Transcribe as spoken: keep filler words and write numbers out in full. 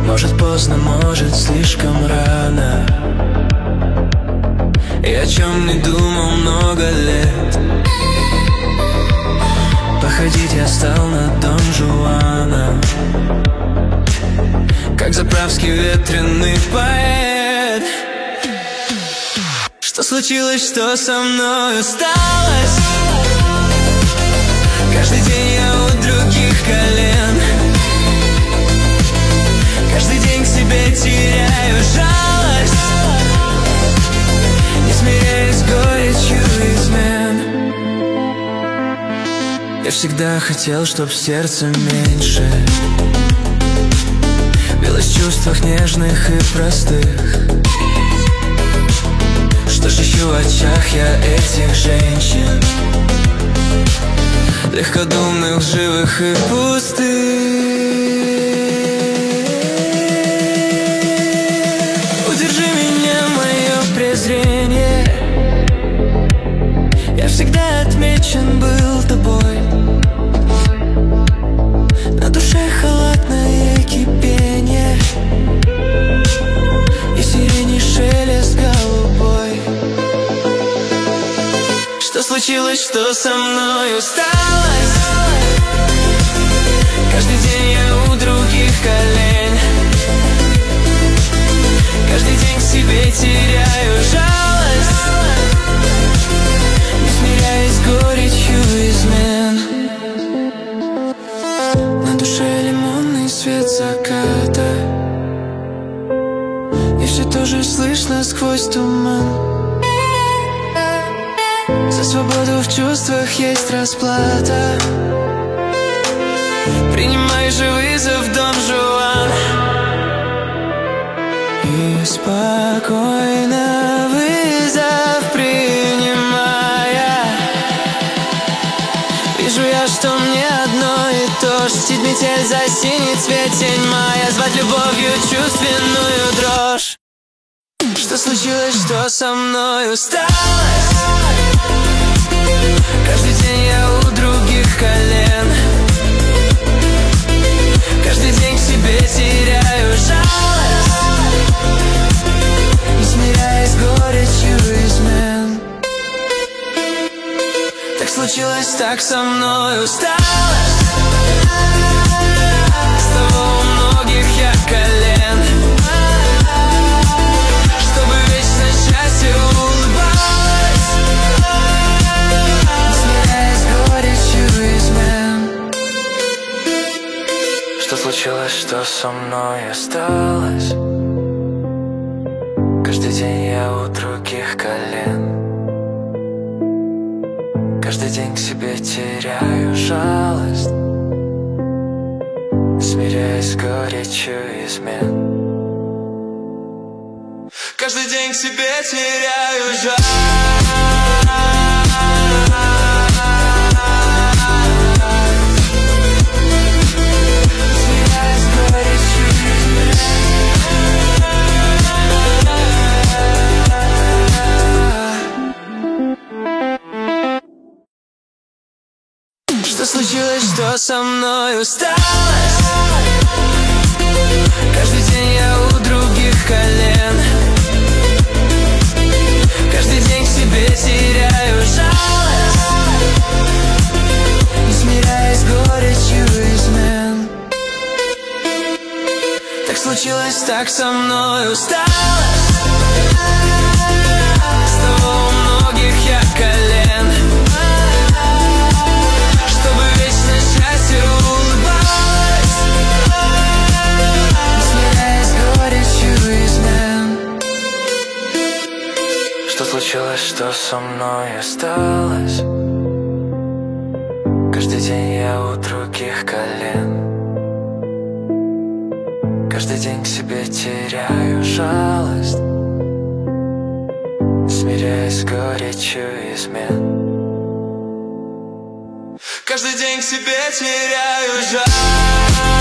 Может поздно, может слишком рано. И о чем не думал много лет. Походить я стал на Дон Жуана, как заправский ветреный поэт. Что случилось, что со мной осталось? Каждый день я у других колен. Каждый день к себе теряю жалость, не смиряясь горечью измен. Я всегда хотел, чтоб сердце меньше билось в чувствах нежных и простых. Что ж ищу в очах я этих женщин, легкодумных, живых и пустых. Удержи меня, мое презрение. Я всегда отмечен был тобой. На душе холодное кипение и сирени шелест голубой. Что случилось, что со мной усталось? Каждый день я у других колен. Каждый день к себе теряю жалость, не смиряясь горечью измен. На душе лимонный свет заката, и все тоже слышно сквозь туман. За свободу в чувствах есть расплата. Принимай же вызов, Дон Жуан. И спокойно вызов принимая, вижу я, что мне одно и то ж. Чтить метель за синий цвет, тень мая, звать любовью чувственную дрожь. Что случилось, что со мной усталось? Каждый день я у других колен. Каждый день к себе теряю жалость, не смиряясь горечью измен. Так случилось, так со мной усталось. С того у многих я колен, чтобы вечно счастье улыбалось, не смиряясь горечью измен. Что случилось, что со мной осталось? Каждый день я у других колен. Каждый день к себе теряю жалость, смиряясь с горечью измен. Каждый день к себе теряю жалость, смиряясь с горечью измен. Что случилось, что со мной усталось? Каждый день я у других колен. Каждый день к себе теряю жалость, не смиряясь горечью измен. Так случилось, так со мной усталось. С того у многих я колен, чтобы вечно счастье улыбалось, не смиряясь горечью измен. Что случилось, что со мной осталось? Каждый день я у других колен. Каждый день к себе теряю жалость, смиряясь с горечью измен. Каждый день к себе теряю жалость.